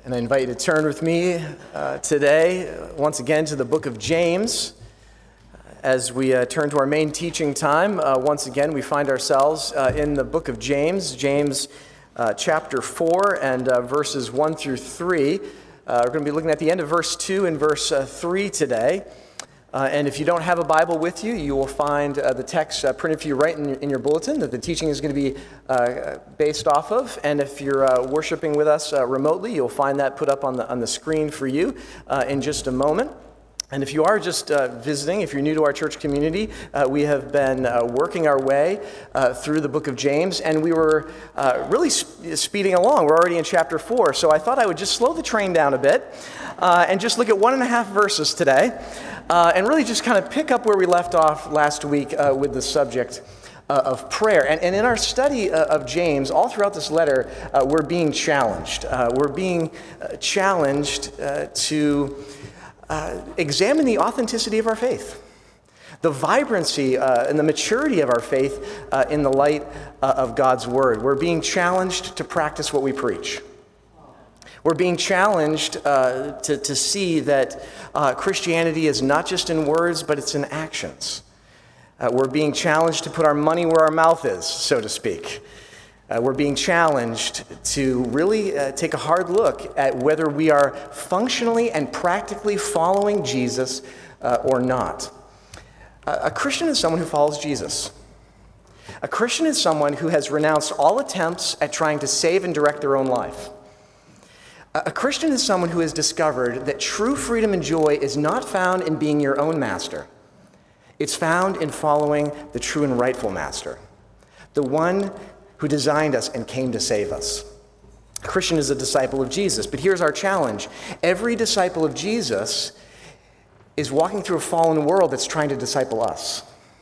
And I invite you to turn with me today, once again, to the book of James. As we turn to our main teaching time, once again, we find ourselves in the book of James, chapter 4 and verses 1 through 3. We're going to be looking at the end of verse 2 and verse 3 today. And if you don't have a Bible with you, you will find the text printed for you right in your bulletin that the teaching is going to be based off of. And if you're worshiping with us remotely, you'll find that put up on the screen for you in just a moment. And if you are just visiting, if you're new to our church community, we have been working our way through the book of James, and we were really speeding along. We're already in chapter 4, so I thought I would just slow the train down a bit and just look at 1.5 verses today, and really just kind of pick up where we left off last week with the subject of prayer. And in our study of James, all throughout this letter, we're being challenged. We're being challenged to examine the authenticity of our faith, the vibrancy and the maturity of our faith in the light of God's word. We're being challenged to practice what we preach. We're being challenged to see that Christianity is not just in words, but it's in actions. We're being challenged to put our money where our mouth is, so to speak. We're being challenged to really take a hard look at whether we are functionally and practically following Jesus or not. A Christian is someone who follows Jesus. A Christian is someone who has renounced all attempts at trying to save and direct their own life. A Christian is someone who has discovered that true freedom and joy is not found in being your own master. It's found in following the true and rightful master, the one who designed us and came to save us. A Christian is a disciple of Jesus, but here's our challenge. Every disciple of Jesus is walking through a fallen world that's trying to disciple us.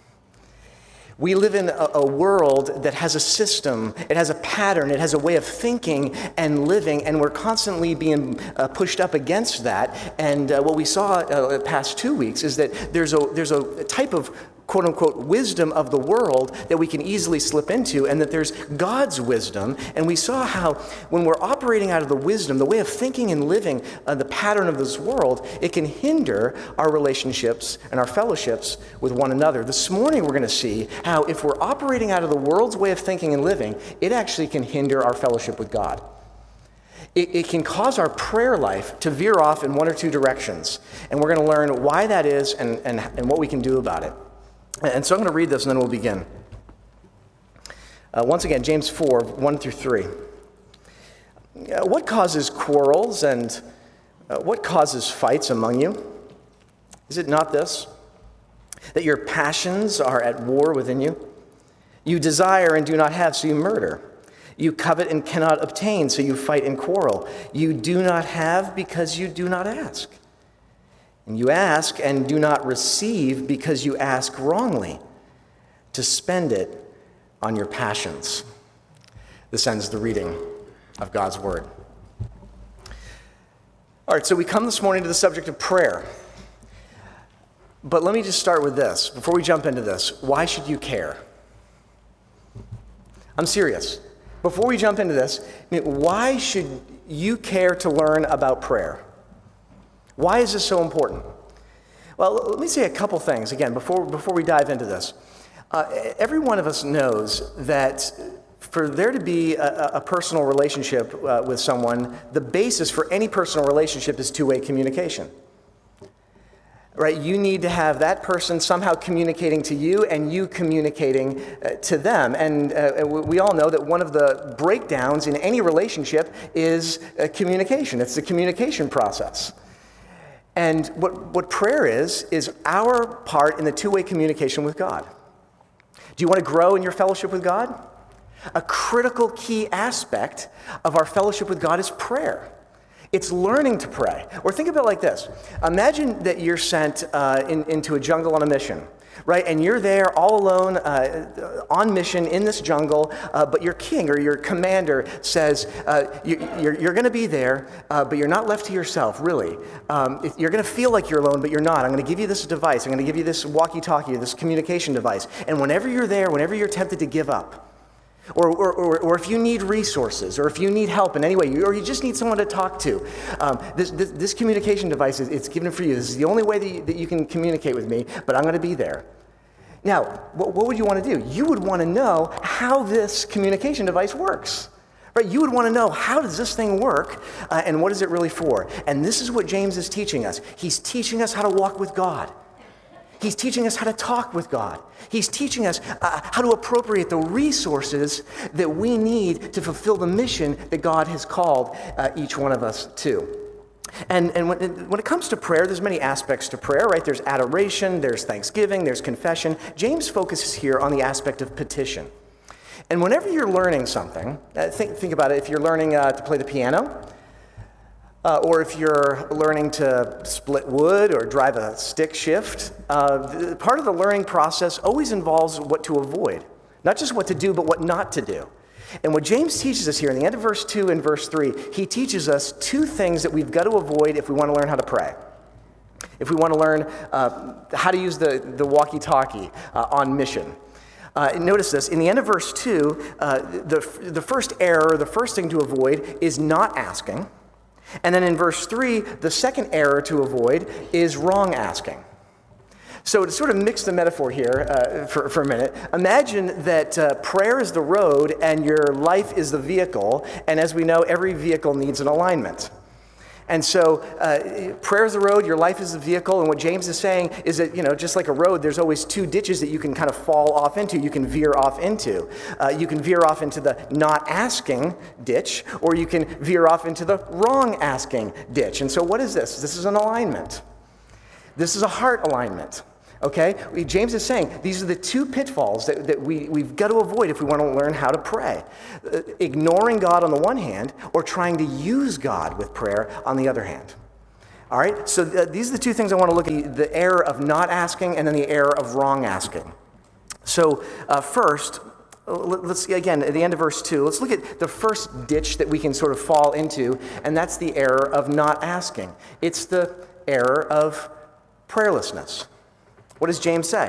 We live in a world that has a system, it has a pattern, it has a way of thinking and living, and we're constantly being pushed up against that. And what we saw the past 2 weeks is that there's a type of quote-unquote wisdom of the world that we can easily slip into, and that there's God's wisdom. And we saw how when we're operating out of the wisdom, the way of thinking and living, the pattern of this world, it can hinder our relationships and our fellowships with one another. This morning we're going to see how if we're operating out of the world's way of thinking and living, it actually can hinder our fellowship with God. It can cause our prayer life to veer off in one or two directions. And we're going to learn why that is and what we can do about it. And so I'm going to read this and then we'll begin. Once again, James 4, 1 through 3. What causes quarrels and what causes fights among you? Is it not this, that your passions are at war within you? You desire and do not have, so you murder. You covet and cannot obtain, so you fight and quarrel. You do not have because you do not ask. And you ask and do not receive because you ask wrongly, to spend it on your passions. This ends the reading of God's word. All right, so we come this morning to the subject of prayer. But let me just start with this. Before we jump into this, why should you care? I'm serious. Before we jump into this, why should you care to learn about prayer? Why is this so important? Well, let me say a couple things, again, before we dive into this. Every one of us knows that for there to be a personal relationship with someone, the basis for any personal relationship is two-way communication. Right? You need to have that person somehow communicating to you and you communicating to them. And we all know that one of the breakdowns in any relationship is communication. It's the communication process. And what prayer is our part in the two-way communication with God. Do you want to grow in your fellowship with God? A critical key aspect of our fellowship with God is prayer. It's learning to pray. Or think about it like this. Imagine that you're sent into a jungle on a mission. Right, and you're there all alone on mission in this jungle, but your king or your commander says, you're going to be there, but you're not left to yourself, really. You're going to feel like you're alone, but you're not. I'm going to give you this device. I'm going to give you this walkie-talkie, this communication device. And whenever you're there, whenever you're tempted to give up, Or if you need resources, or if you need help in any way, or you just need someone to talk to, this communication device, it's given for you. This is the only way that you can communicate with me, but I'm going to be there. Now, what would you want to do? You would want to know how this communication device works. Right? You would want to know, how does this thing work, and what is it really for? And this is what James is teaching us. He's teaching us how to walk with God. He's teaching us how to talk with God. He's teaching us how to appropriate the resources that we need to fulfill the mission that God has called each one of us to. And when it comes to prayer, there's many aspects to prayer, right? There's adoration, there's thanksgiving, there's confession. James focuses here on the aspect of petition. And whenever you're learning something, think about it. If you're learning to play the piano, or if you're learning to split wood or drive a stick shift, part of the learning process always involves what to avoid. Not just what to do, but what not to do. And what James teaches us here in the end of verse 2 and verse 3, he teaches us two things that we've got to avoid if we want to learn how to pray. If we want to learn how to use the walkie-talkie on mission. Notice this, in the end of verse 2, the first error, the first thing to avoid is not asking. And then in verse 3, the second error to avoid is wrong asking. So to sort of mix the metaphor here for a minute, imagine that prayer is the road and your life is the vehicle. And as we know, every vehicle needs an alignment. And so prayer is the road, your life is the vehicle. And what James is saying is that, just like a road, there's always two ditches that you can kind of fall off into, you can veer off into. You can veer off into the not asking ditch, or you can veer off into the wrong asking ditch. And so what is this? This is an alignment. This is a heart alignment. Okay? James is saying these are the two pitfalls that we've got to avoid if we want to learn how to pray. Ignoring God on the one hand, or trying to use God with prayer on the other hand. All right? So these are the two things I want to look at, the error of not asking and then the error of wrong asking. So first, let's, again, at the end of verse 2, let's look at the first ditch that we can sort of fall into, and that's the error of not asking. It's the error of prayerlessness. What does James say?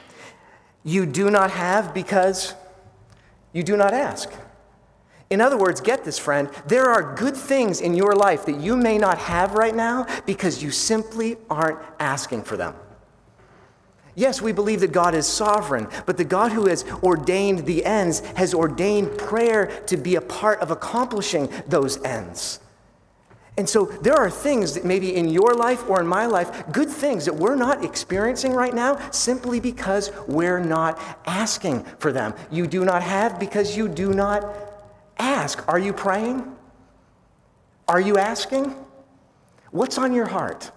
You do not have because you do not ask. In other words, get this, friend, there are good things in your life that you may not have right now because you simply aren't asking for them. Yes, we believe that God is sovereign, but the God who has ordained the ends has ordained prayer to be a part of accomplishing those ends. And so there are things that maybe in your life or in my life, good things that we're not experiencing right now simply because we're not asking for them. You do not have because you do not ask. Are you praying? Are you asking? What's on your heart?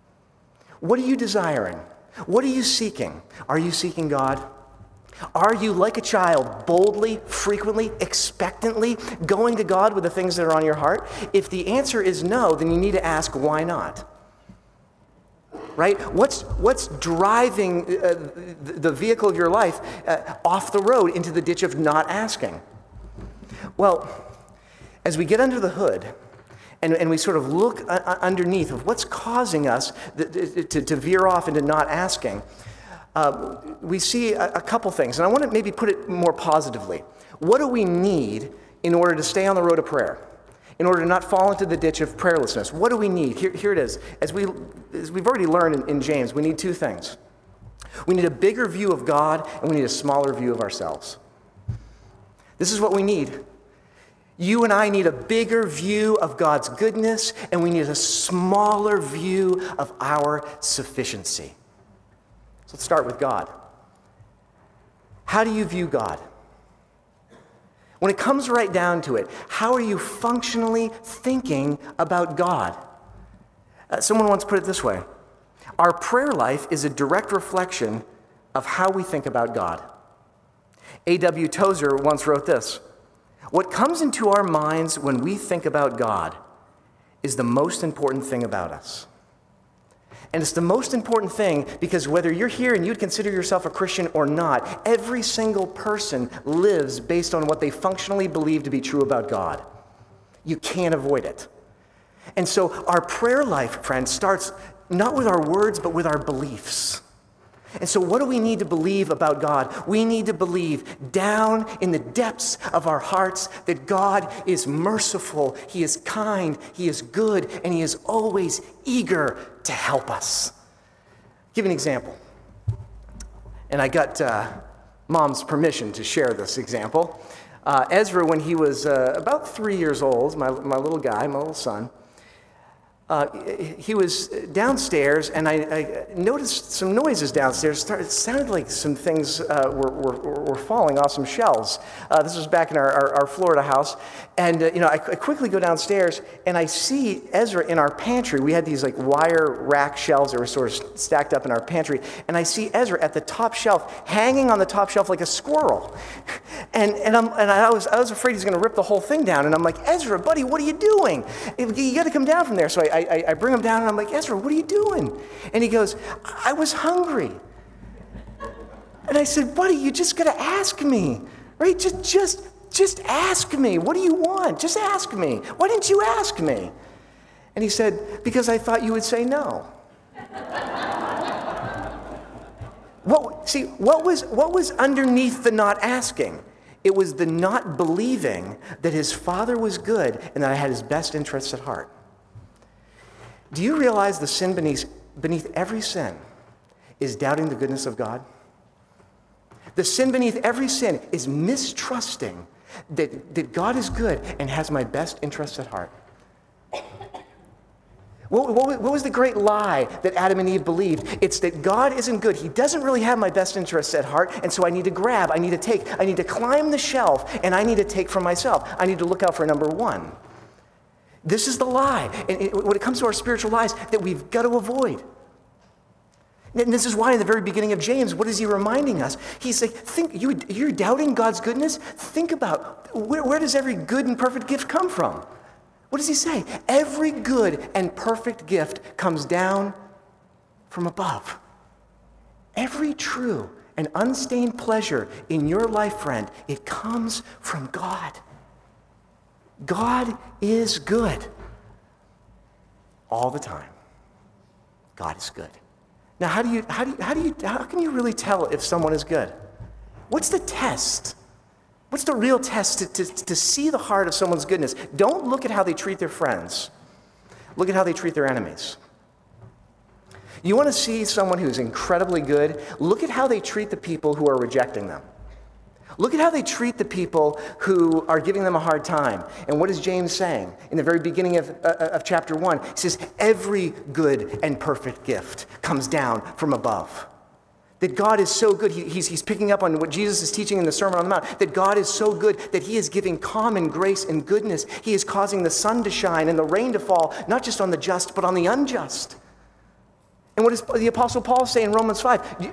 What are you desiring? What are you seeking? Are you seeking God? Are you, like a child, boldly, frequently, expectantly going to God with the things that are on your heart? If the answer is no, then you need to ask, why not? Right? What's driving the vehicle of your life off the road into the ditch of not asking? Well, as we get under the hood, and we sort of look underneath of what's causing us to veer off into not asking, we see a couple things, and I want to maybe put it more positively. What do we need in order to stay on the road of prayer? In order to not fall into the ditch of prayerlessness? What do we need? Here it is. As we've already learned in James, we need two things. We need a bigger view of God, and we need a smaller view of ourselves. This is what we need. You and I need a bigger view of God's goodness, and we need a smaller view of our sufficiency. Let's start with God. How do you view God? When it comes right down to it, how are you functionally thinking about God? Someone once put it this way: our prayer life is a direct reflection of how we think about God. A.W. Tozer once wrote this: what comes into our minds when we think about God is the most important thing about us. And it's the most important thing because whether you're here and you'd consider yourself a Christian or not, every single person lives based on what they functionally believe to be true about God. You can't avoid it. And so our prayer life, friends, starts not with our words, but with our beliefs. And so what do we need to believe about God? We need to believe down in the depths of our hearts that God is merciful, He is kind, He is good, and He is always eager to help us. I'll give you an example. And I got Mom's permission to share this example. Ezra, when he was about 3 years old, my little guy, my little son, he was downstairs, and I noticed some noises downstairs. It sounded like some things were falling off some shelves. This was back in our Florida house. And, I quickly go downstairs, and I see Ezra in our pantry. We had these, wire rack shelves that were sort of stacked up in our pantry. And I see Ezra at the top shelf, hanging on the top shelf like a squirrel. And I was afraid he's going to rip the whole thing down. And I'm like, Ezra, buddy, what are you doing? You got to come down from there. So I bring him down, and I'm like, Ezra, what are you doing? And he goes, I was hungry. And I said, buddy, you just got to ask me, right? Just ask me. What do you want? Just ask me. Why didn't you ask me? And he said, because I thought you would say no. What was underneath the not asking? It was the not believing that his father was good and that I had his best interests at heart. Do you realize the sin beneath every sin is doubting the goodness of God? The sin beneath every sin is mistrusting that God is good and has my best interests at heart. What was the great lie that Adam and Eve believed? It's that God isn't good. He doesn't really have my best interests at heart, and so I need to grab, I need to take, I need to climb the shelf, and I need to take for myself. I need to look out for number one. This is the lie, and when it comes to our spiritual lives, that we've got to avoid. And this is why in the very beginning of James, what is he reminding us? He's like, you're doubting God's goodness? Think about, where does every good and perfect gift come from? What does he say? Every good and perfect gift comes down from above. Every true and unstained pleasure in your life, friend, it comes from God. God is good. All the time. God is good. Now, how can you really tell if someone is good? What's the test? What's the real test to see the heart of someone's goodness? Don't look at how they treat their friends. Look at how they treat their enemies. You want to see someone who's incredibly good? Look at how they treat the people who are rejecting them. Look at how they treat the people who are giving them a hard time. And what is James saying? In the very beginning of chapter 1, he says, every good and perfect gift comes down from above. That God is so good, he's picking up on what Jesus is teaching in the Sermon on the Mount, that God is so good that he is giving common grace and goodness. He is causing the sun to shine and the rain to fall, not just on the just, but on the unjust. And what does the Apostle Paul say in Romans 5?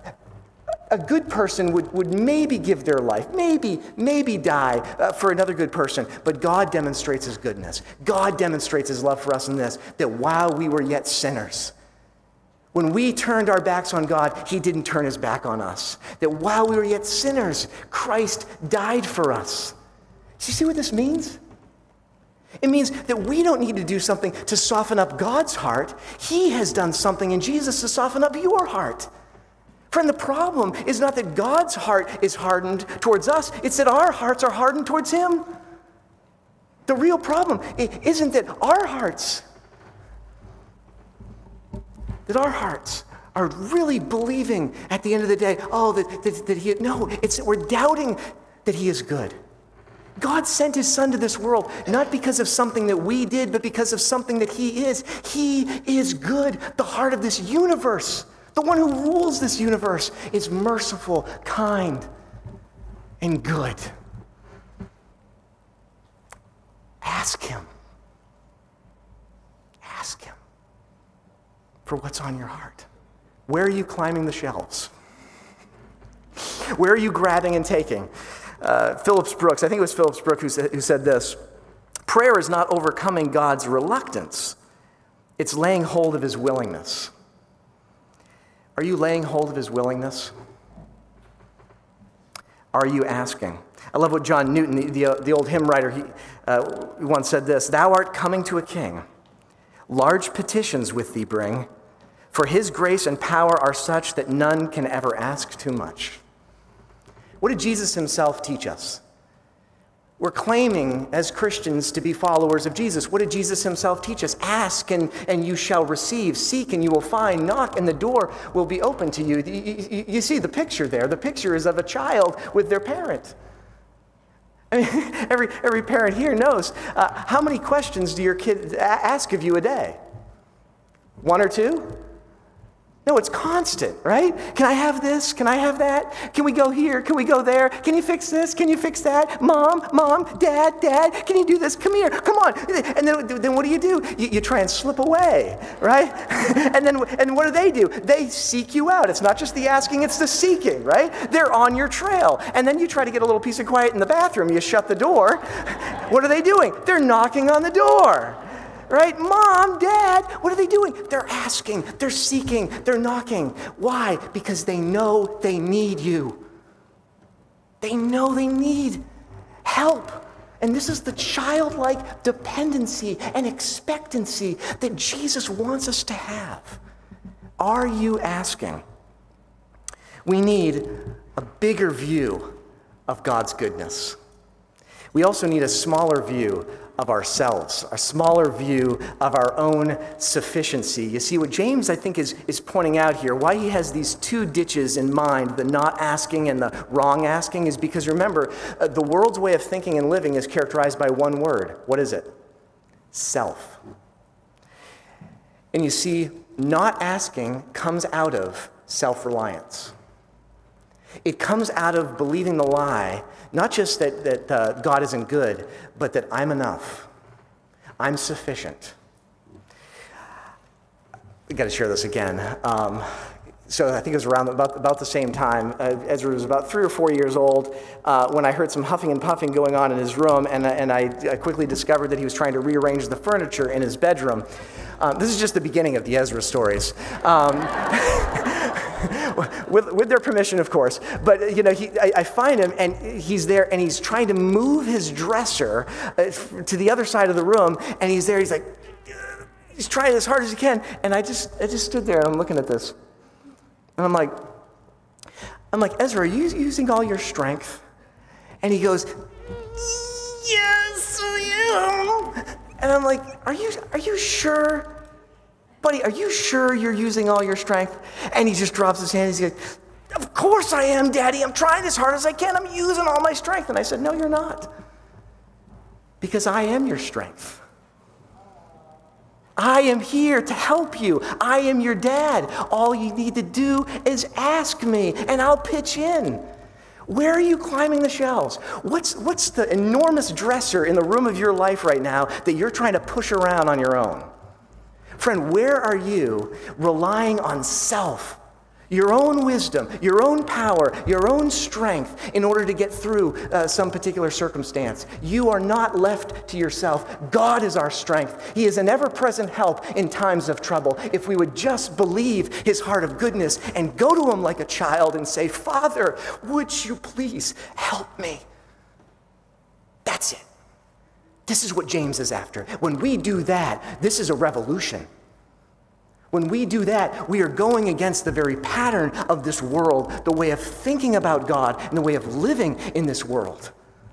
A good person would maybe give their life, maybe die for another good person, but God demonstrates his goodness. God demonstrates his love for us in this, that while we were yet sinners, when we turned our backs on God, he didn't turn his back on us. That while we were yet sinners, Christ died for us. Do you see what this means? It means that we don't need to do something to soften up God's heart. He has done something in Jesus to soften up your heart. Friend, the problem is not that God's heart is hardened towards us. It's that our hearts are hardened towards him. The real problem isn't that our hearts are really believing at the end of the day, it's that we're doubting that he is good. God sent his son to this world, not because of something that we did, but because of something that he is. He is good. The heart of this universe, the one who rules this universe, is merciful, kind, and good. Ask him. Ask him for what's on your heart. Where are you climbing the shelves? Where are you grabbing and taking? Phillips Brooks, I think it was Phillips Brooks who said this: prayer is not overcoming God's reluctance. It's laying hold of his willingness. Are you laying hold of his willingness? Are you asking? I love what John Newton, the old hymn writer, he once said this: thou art coming to a king. Large petitions with thee bring. For his grace and power are such that none can ever ask too much. What did Jesus himself teach us? We're claiming as Christians to be followers of Jesus. What did Jesus himself teach us? Ask and you shall receive. Seek and you will find. Knock and the door will be open to you. You see the picture there. The picture is of a child with their parent. I mean, every parent here knows. How many questions do your kids ask of you a day? One or two? No, it's constant, right? Can I have this? Can I have that? Can we go here? Can we go there? Can you fix this? Can you fix that? Mom, Dad, can you do this? Come here, come on. And then what do? You try and slip away, right? and what do? They seek you out. It's not just the asking, it's the seeking, right? They're on your trail. And then you try to get a little piece of quiet in the bathroom. You shut the door. What are they doing? They're knocking on the door. Right? Mom, Dad, what are they doing? They're asking, they're seeking, they're knocking. Why? Because they know they need you. They know they need help. And this is the childlike dependency and expectancy that Jesus wants us to have. Are you asking? We need a bigger view of God's goodness. We also need a smaller view of ourselves, a smaller view of our own sufficiency. You see, what James, I think, is pointing out here, why he has these two ditches in mind, the not asking and the wrong asking, is because, remember, the world's way of thinking and living is characterized by one word. What is it? Self. And you see, not asking comes out of self-reliance. It comes out of believing the lie, not just that God isn't good, but that I'm enough. I'm sufficient. I've got to share this again. So I think it was around about the same time. Ezra was about 3 or 4 years old when I heard some huffing and puffing going on in his room, and I quickly discovered that he was trying to rearrange the furniture in his bedroom. This is just the beginning of the Ezra stories. With their permission, of course. But, I find him, and he's there, and he's trying to move his dresser to the other side of the room, and he's there, he's trying as hard as he can, and I just stood there, and I'm looking at this, and I'm like, Ezra, are you using all your strength? And he goes, yes, I am. And I'm like, are you sure? Buddy, are you sure you're using all your strength? And he just drops his hand. He's like, of course I am, Daddy. I'm trying as hard as I can. I'm using all my strength. And I said, no, you're not. Because I am your strength. I am here to help you. I am your dad. All you need to do is ask me, and I'll pitch in. Where are you climbing the shelves? What's the enormous dresser in the room of your life right now that you're trying to push around on your own? Friend, where are you relying on self, your own wisdom, your own power, your own strength in order to get through some particular circumstance? You are not left to yourself. God is our strength. He is an ever-present help in times of trouble. If we would just believe his heart of goodness and go to him like a child and say, Father, would you please help me? That's it. This is what James is after. When we do that, this is a revolution. When we do that, we are going against the very pattern of this world, the way of thinking about God and the way of living in this world.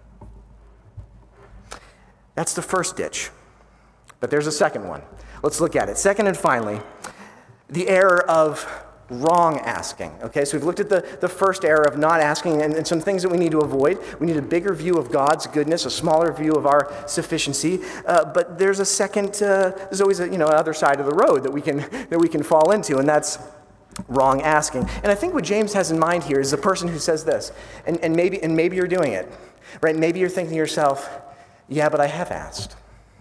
That's the first ditch. But there's a second one. Let's look at it. Second and finally, the error of wrong asking. Okay, so we've looked at the first error of not asking and some things that we need to avoid. We need a bigger view of God's goodness, a smaller view of our sufficiency. But there's a second, there's always another side of the road that we can fall into, and that's wrong asking. And I think what James has in mind here is the person who says this, and maybe you're doing it, right? Maybe you're thinking to yourself, yeah, but I have asked.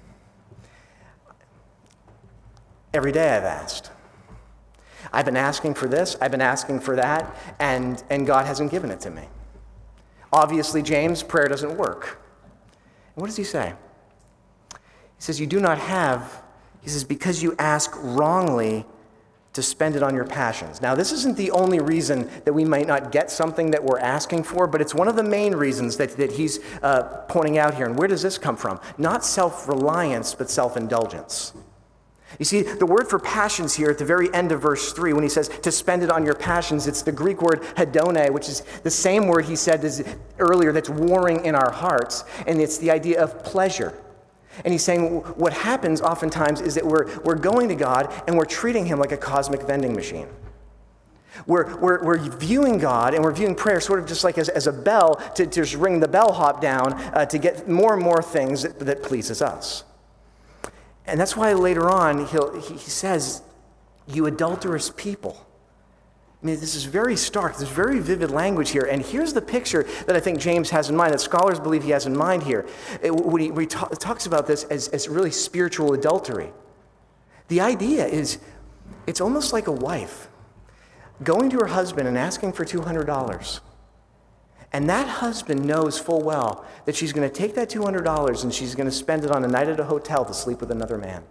Every day I've asked. I've been asking for this, I've been asking for that, and God hasn't given it to me. Obviously, James, prayer doesn't work. And what does he say? He says, you do not have, he says, because you ask wrongly to spend it on your passions. Now, this isn't the only reason that we might not get something that we're asking for, but it's one of the main reasons that he's pointing out here. And where does this come from? Not self-reliance, but self-indulgence. You see, the word for passions here at the very end of verse 3, when he says to spend it on your passions, it's the Greek word hedone, which is the same word he said earlier that's warring in our hearts, and it's the idea of pleasure. And he's saying what happens oftentimes is that we're going to God and we're treating him like a cosmic vending machine. We're viewing God and we're viewing prayer sort of just like as a bell to just ring the bellhop down to get more and more things that pleases us. And that's why later on he says, you adulterous people. I mean, this is very stark. There's very vivid language here. And here's the picture that I think James has in mind, that scholars believe he has in mind here. When he talks about this as really spiritual adultery. The idea is, it's almost like a wife going to her husband and asking for $200. And that husband knows full well that she's going to take that $200 and she's going to spend it on a night at a hotel to sleep with another man.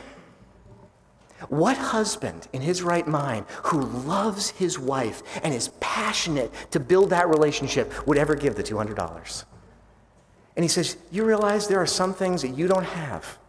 What husband in his right mind who loves his wife and is passionate to build that relationship would ever give the $200? And he says, you realize there are some things that you don't have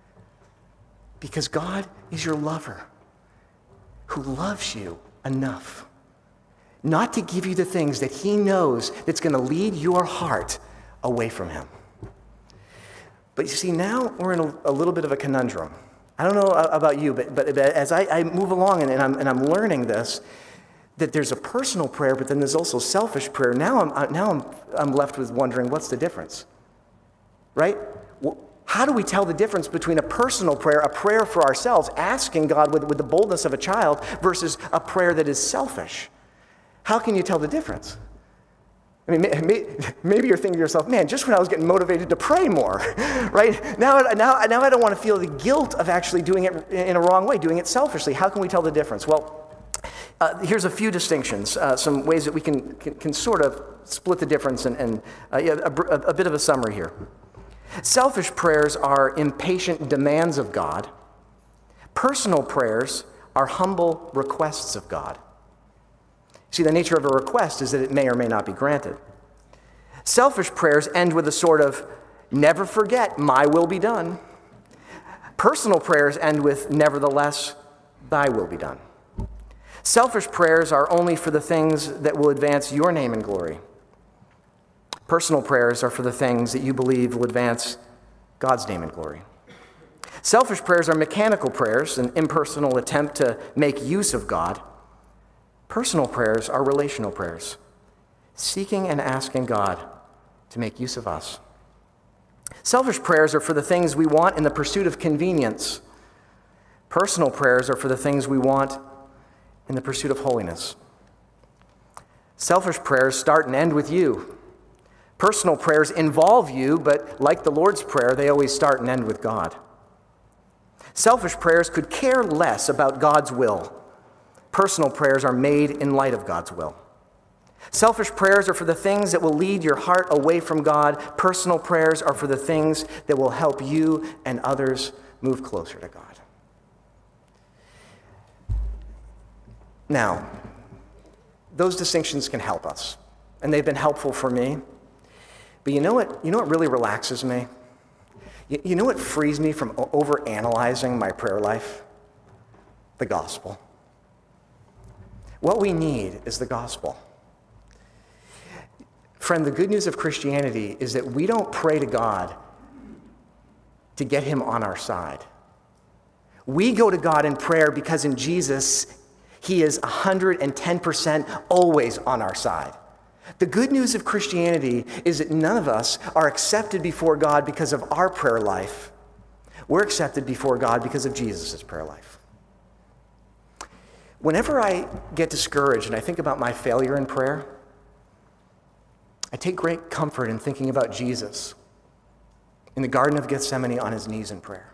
because God is your lover who loves you enough not to give you the things that he knows that's going to lead your heart away from him. But you see, now we're in a little bit of a conundrum. I don't know about you, but as I move along and I'm learning this, that there's a personal prayer, but then there's also selfish prayer. Now I'm left with wondering, what's the difference? Right? How do we tell the difference between a personal prayer, a prayer for ourselves, asking God with the boldness of a child, versus a prayer that is selfish? How can you tell the difference? I mean, maybe you're thinking to yourself, man, just when I was getting motivated to pray more, right? Now I don't want to feel the guilt of actually doing it in a wrong way, doing it selfishly. How can we tell the difference? Well, here's a few distinctions, some ways that we can sort of split the difference, and a bit of a summary here. Selfish prayers are impatient demands of God. Personal prayers are humble requests of God. See, the nature of a request is that it may or may not be granted. Selfish prayers end with a sort of, never forget, my will be done. Personal prayers end with, nevertheless, thy will be done. Selfish prayers are only for the things that will advance your name and glory. Personal prayers are for the things that you believe will advance God's name and glory. Selfish prayers are mechanical prayers, an impersonal attempt to make use of God. Personal prayers are relational prayers, seeking and asking God to make use of us. Selfish prayers are for the things we want in the pursuit of convenience. Personal prayers are for the things we want in the pursuit of holiness. Selfish prayers start and end with you. Personal prayers involve you, but like the Lord's Prayer, they always start and end with God. Selfish prayers could care less about God's will. Personal prayers are made in light of God's will. Selfish prayers are for the things that will lead your heart away from God. Personal prayers are for the things that will help you and others move closer to God. Now, those distinctions can help us, and they've been helpful for me. But you know what really relaxes me? You know what frees me from overanalyzing my prayer life? The gospel. What we need is the gospel. Friend, the good news of Christianity is that we don't pray to God to get him on our side. We go to God in prayer because in Jesus, he is 110% always on our side. The good news of Christianity is that none of us are accepted before God because of our prayer life. We're accepted before God because of Jesus' prayer life. Whenever I get discouraged and I think about my failure in prayer, I take great comfort in thinking about Jesus in the Garden of Gethsemane on his knees in prayer.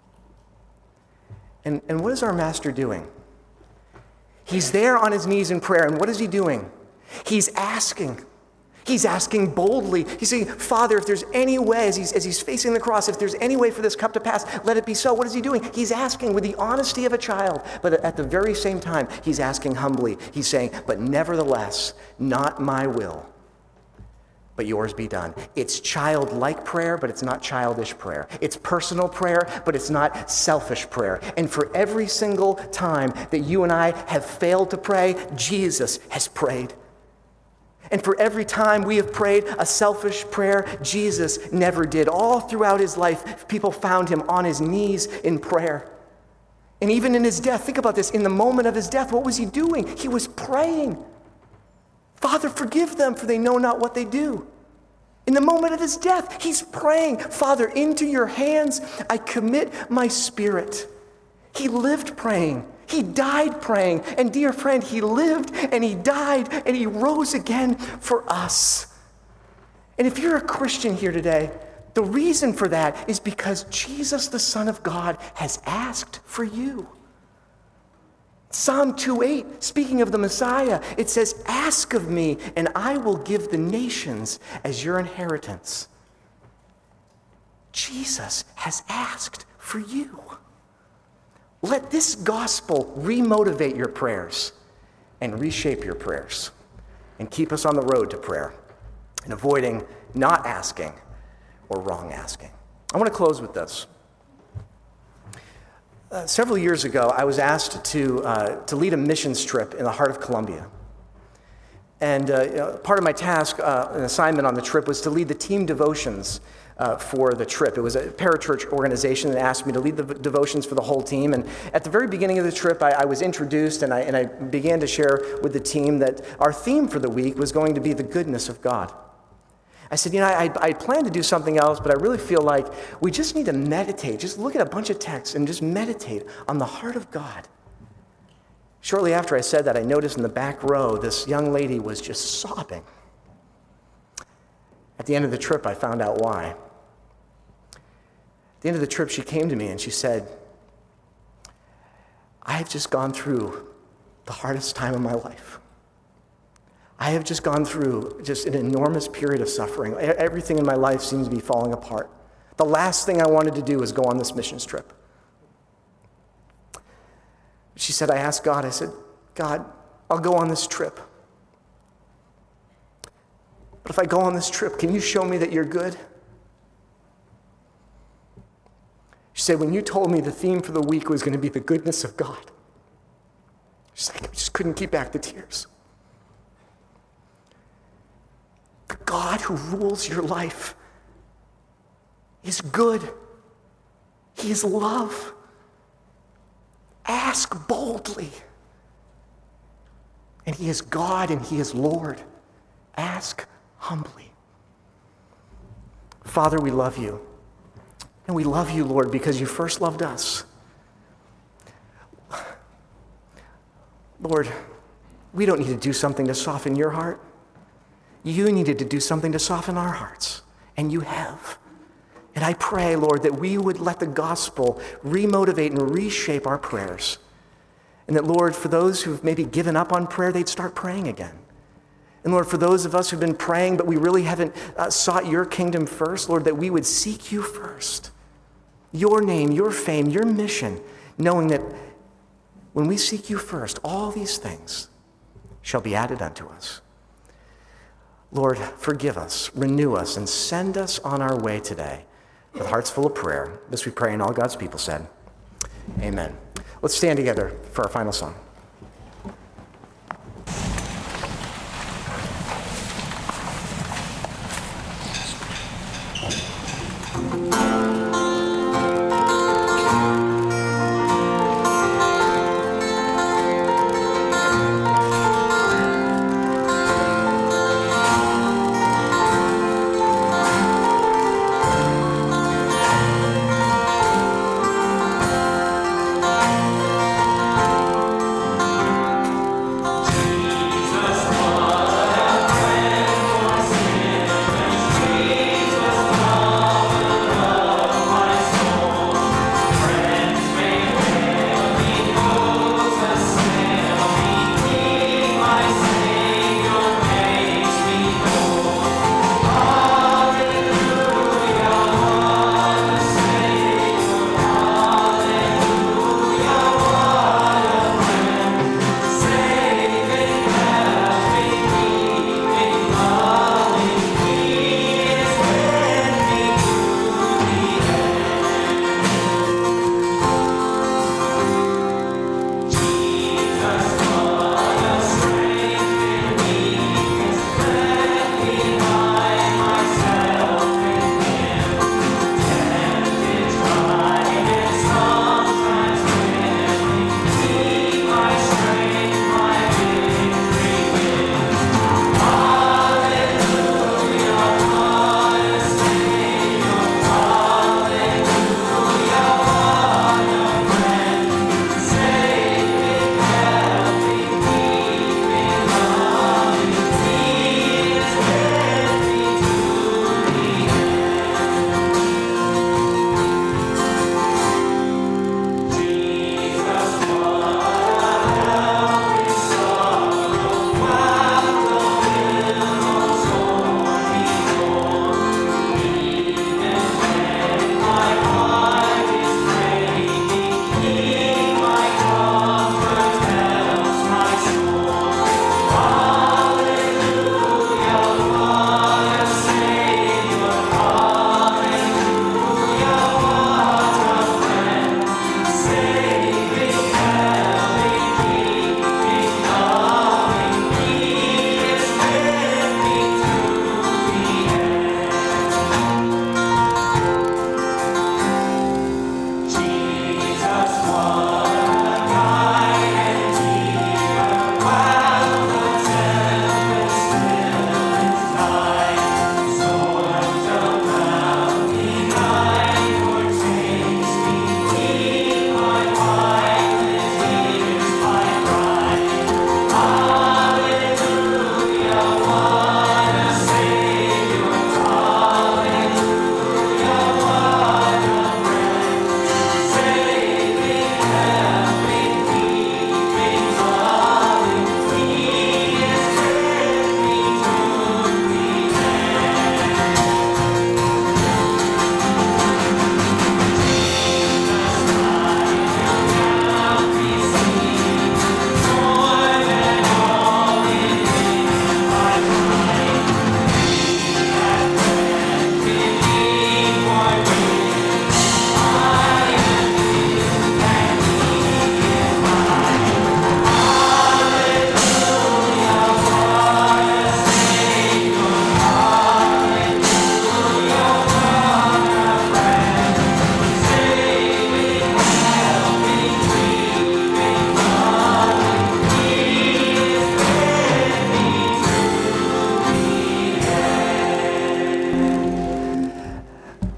And what is our master doing? He's there on his knees in prayer, and what is he doing? He's asking. He's asking boldly. He's saying, Father, if there's any way, as he's facing the cross, if there's any way for this cup to pass, let it be so. What is he doing? He's asking with the honesty of a child, but at the very same time, he's asking humbly. He's saying, but nevertheless, not my will, but yours be done. It's childlike prayer, but it's not childish prayer. It's personal prayer, but it's not selfish prayer. And for every single time that you and I have failed to pray, Jesus has prayed. And for every time we have prayed a selfish prayer, Jesus never did. All throughout his life, people found him on his knees in prayer. And even in his death, think about this, in the moment of his death, what was he doing? He was praying. Father, forgive them, for they know not what they do. In the moment of his death, he's praying, Father, into your hands I commit my spirit. He lived praying. He died praying. And dear friend, he lived and he died and he rose again for us. And if you're a Christian here today, the reason for that is because Jesus, the Son of God, has asked for you. Psalm 2:8, speaking of the Messiah, it says, ask of me and I will give the nations as your inheritance. Jesus has asked for you. Let this gospel remotivate your prayers and reshape your prayers and keep us on the road to prayer and avoiding not asking or wrong asking. I want to close with this. Several years ago, I was asked to lead a missions trip in the heart of Colombia. And part of my task, an assignment on the trip, was to lead the team devotions for the trip. It was a parachurch organization that asked me to lead the devotions for the whole team. And at the very beginning of the trip, I was introduced and I began to share with the team that our theme for the week was going to be the goodness of God. I said, I plan to do something else, but I really feel like we just need to meditate. Just look at a bunch of texts and just meditate on the heart of God. Shortly after I said that, I noticed in the back row, this young lady was just sobbing. At the end of the trip, I found out why. At the end of the trip, she came to me and she said, I have just gone through the hardest time of my life. I have just gone through just an enormous period of suffering. Everything in my life seems to be falling apart. The last thing I wanted to do was go on this missions trip. She said, I asked God, I said, God, I'll go on this trip. But if I go on this trip, can you show me that you're good? She said, when you told me the theme for the week was going to be the goodness of God, she's like, I just couldn't keep back the tears. The God who rules your life is good. He is love. Ask boldly. And he is God and he is Lord. Ask humbly. Father, we love you. And we love you, Lord, because you first loved us. Lord, we don't need to do something to soften your heart. You needed to do something to soften our hearts, and you have. And I pray, Lord, that we would let the gospel remotivate and reshape our prayers. And that, Lord, for those who've maybe given up on prayer, they'd start praying again. And Lord, for those of us who've been praying, but we really haven't sought your kingdom first, Lord, that we would seek you first. Your name, your fame, your mission, knowing that when we seek you first, all these things shall be added unto us. Lord, forgive us, renew us, and send us on our way today with hearts full of prayer. This we pray, and all God's people said, amen. Let's stand together for our final song.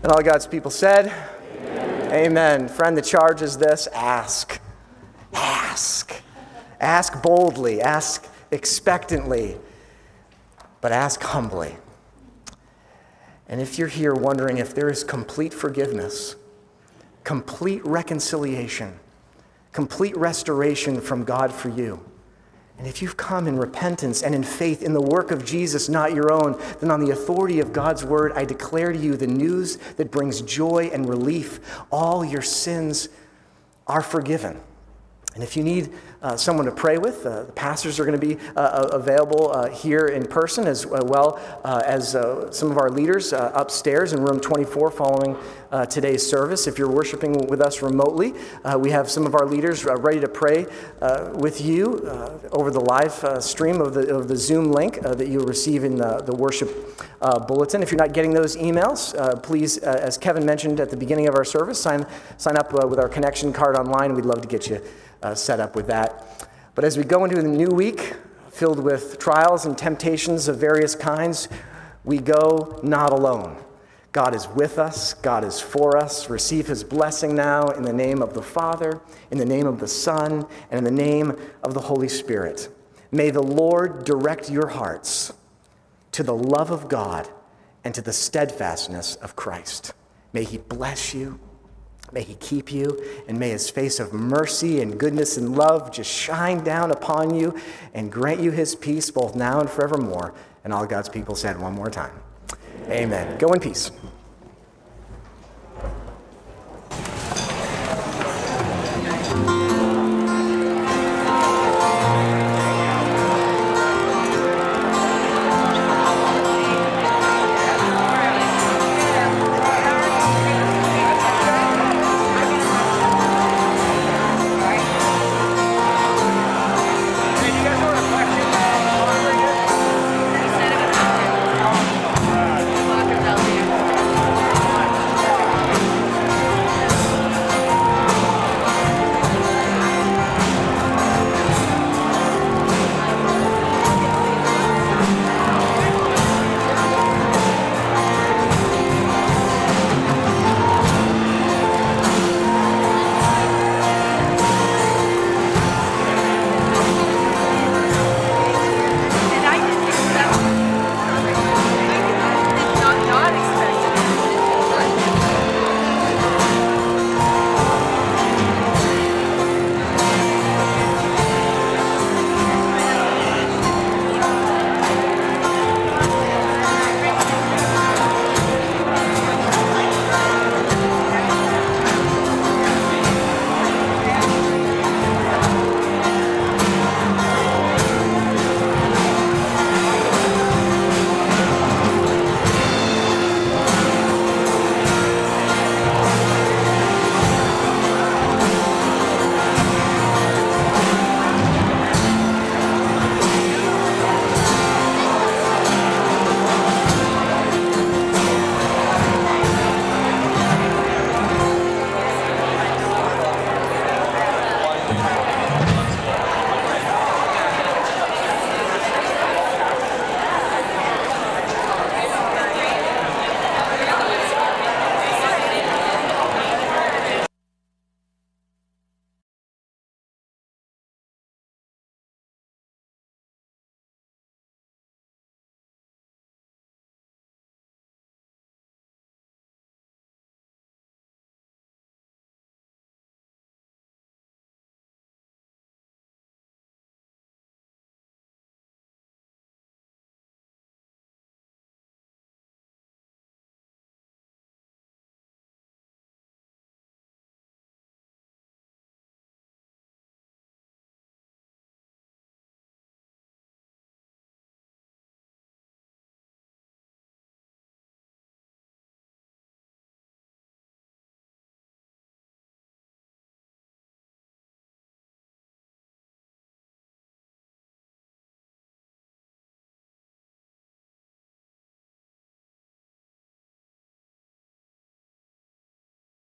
And all God's people said, Amen. Amen. Friend, the charge is this: ask. Ask. Ask boldly. Ask expectantly. But ask humbly. And if you're here wondering if there is complete forgiveness, complete reconciliation, complete restoration from God for you, and if you've come in repentance and in faith in the work of Jesus, not your own, then on the authority of God's word, I declare to you the news that brings joy and relief. All your sins are forgiven. And if you need someone to pray with, the pastors are going to be available here in person, as well as some of our leaders upstairs in room 24 following today's service. If you're worshiping with us remotely, we have some of our leaders ready to pray with you over the live stream of the Zoom link that you'll receive in the worship bulletin. If you're not getting those emails, please, as Kevin mentioned at the beginning of our service, sign up with our connection card online. We'd love to get you set up with that. But as we go into the new week, filled with trials and temptations of various kinds, we go not alone. God is with us. God is for us. Receive his blessing now in the name of the Father, in the name of the Son, and in the name of the Holy Spirit. May the Lord direct your hearts to the love of God and to the steadfastness of Christ. May he bless you. May he keep you, and may his face of mercy and goodness and love just shine down upon you and grant you his peace both now and forevermore. And all God's people said one more time, Amen. Go in peace.